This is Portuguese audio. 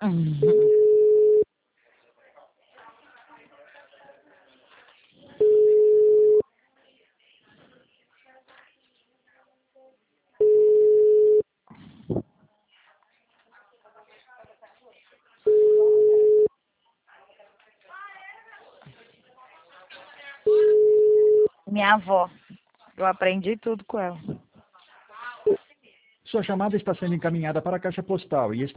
Uhum. Minha avó. Eu aprendi tudo com ela. Sua chamada está sendo encaminhada para a caixa postal e está